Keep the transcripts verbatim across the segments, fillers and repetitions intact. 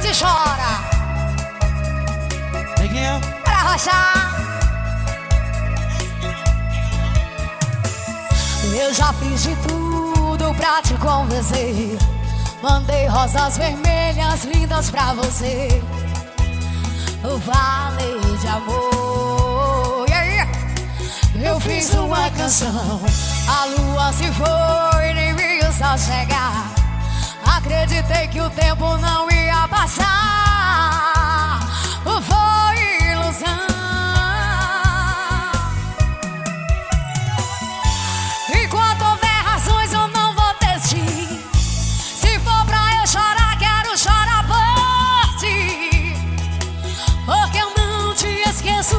se chora. Neguinha. Pra rochar. Eu já fiz de tudo pra te convencer. Mandei rosas vermelhas lindas pra você. Eu falei de amor. Yeah. Eu fiz uma canção. A lua se foi, nem viu só chegar. Acreditei que o tempo não ia passar. Foi ilusão. Enquanto houver razões eu não vou desistir. Se for pra eu chorar, quero chorar por ti. Porque eu não te esqueço.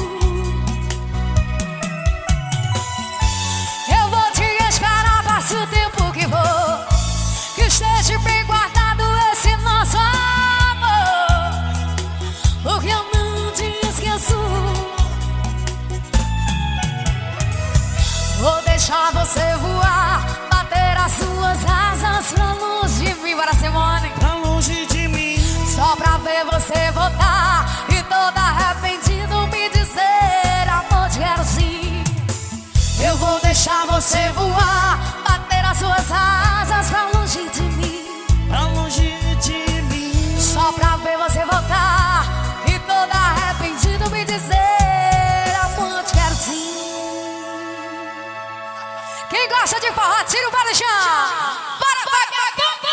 Eu vou te esperar, passe o tempo que for. Que esteja bem guardado esse nosso amor. Porque eu não te esqueço. Vou deixar você voar, bater as suas asas pra longe de mim. Bora, Simone. Pra longe de mim. Só pra ver você voltar e todo arrependido me dizer: amor, te quero sim. Eu vou deixar você voar, bater as suas asas pra longe de mim. Pra longe de mim. Só pra ver você voltar e todo arrependido me dizer: amor, te quero sim. Quem gosta de forró, tira o pé do chão. Bora, vagabundo.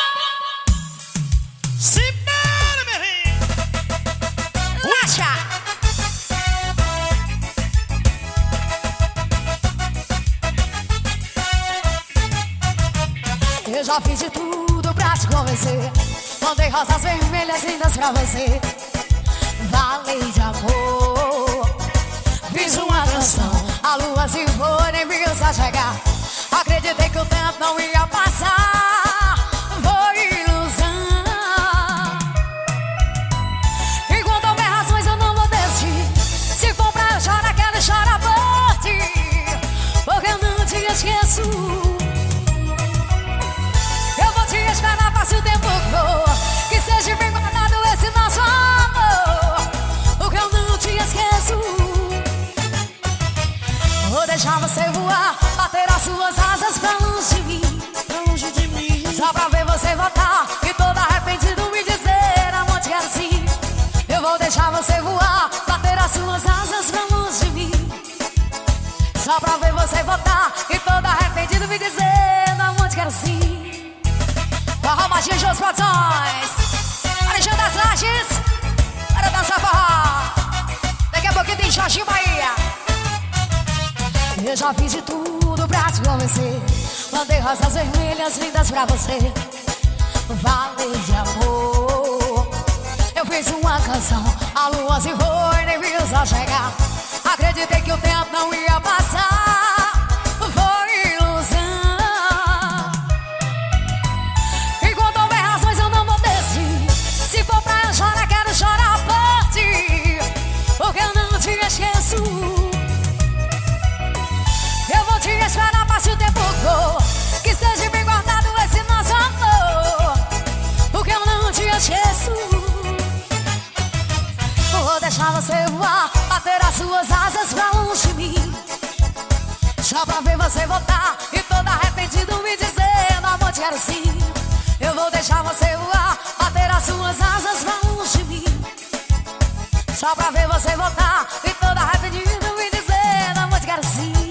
Se para, meu rei. Laxa. Eu já fiz de tudo pra te convencer. Mandei rosas vermelhas lindas pra você. Falei de amor. Fiz uma canção. A lua se foi, nem viu só chegar. Acreditei que o tempo não ia passar. Foi ilusão. Enquanto houver razões eu não vou desistir. Se for pra eu chorar, quero chorar por ti. Porque eu não te esqueço. Eu vou te esperar, passe o tempo que for. Que seja bem guardado esse nosso amor. Porque eu não te esqueço. Vou deixar você voar, bater as suas asas pra longe de mim. Pra longe de mim. Só pra ver você voltar e todo arrependido me dizer: amor, te quero sim. Eu vou deixar você voar, bater as suas asas pra longe de mim. Só pra ver você voltar e todo arrependido me dizer: amor, te quero sim. Forró Magia de Produções, Alexandre das Lages, para dançar forró. Daqui a pouquinho tem Jorginho Bahia. Eu já fiz de tudo pra te convencer. Mandei rosas vermelhas lindas pra você. Falei de amor. Eu fiz uma canção. A lua se foi, nem viu só chegar. Acreditei que o tempo não ia passar. Foi ilusão. Enquanto houver razões eu não vou desistir. Se for pra eu chorar, quero chorar por ti. Porque eu não te esqueço. Eu vou te esperar, passe o tempo que for. Que esteja bem guardado esse nosso amor. Porque eu não te esqueço. Vou deixar você voar, bater as suas asas pra longe de mim. Só pra ver você voltar e todo arrependido me dizer: amor, te quero sim. Eu vou deixar você voar, bater as suas asas pra longe de mim. Só pra ver você voltar e todo arrependido me dizer: amor, te quero sim.